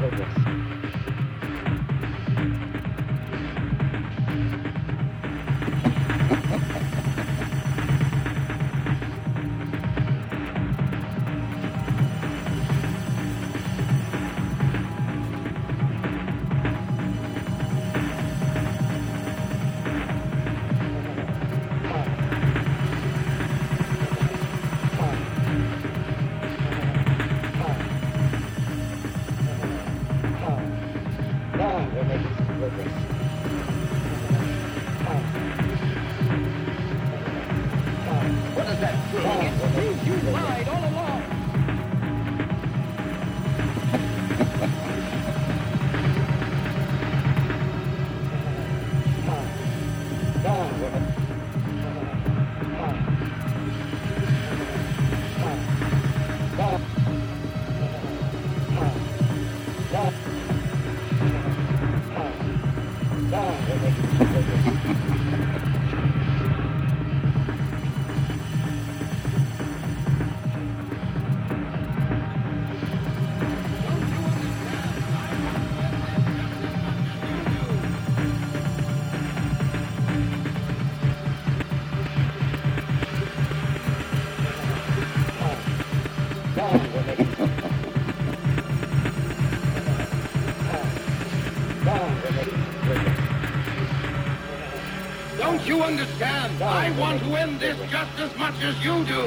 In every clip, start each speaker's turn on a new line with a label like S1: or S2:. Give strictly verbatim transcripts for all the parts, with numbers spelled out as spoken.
S1: Don't you understand? I want to end this just as much as you do.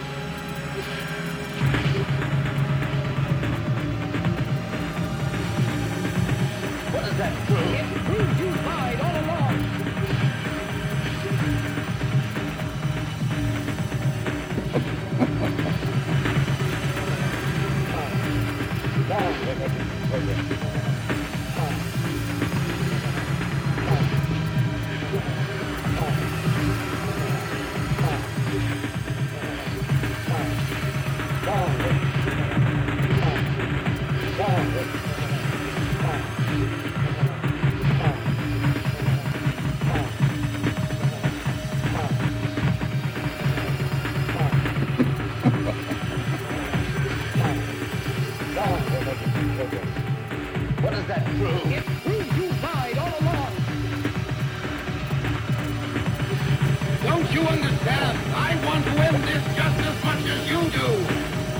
S2: What does that prove?
S3: It proves you lied all along.
S2: What does that prove?
S3: It proves you lied all along.
S1: Don't you understand? I want to end this just as much as you do.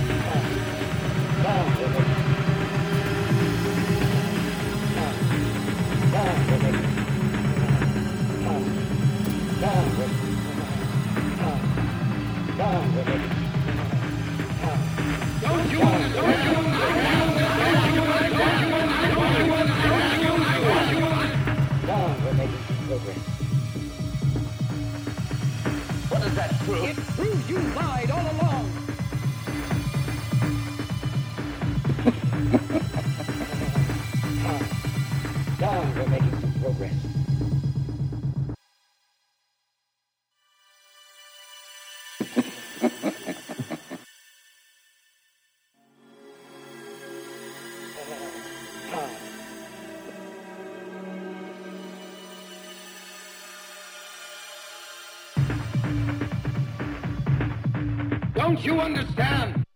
S1: Don't you understand?
S2: What does that prove?
S3: It proves you lied all along.
S4: Now we're making some progress.
S1: Don't you understand?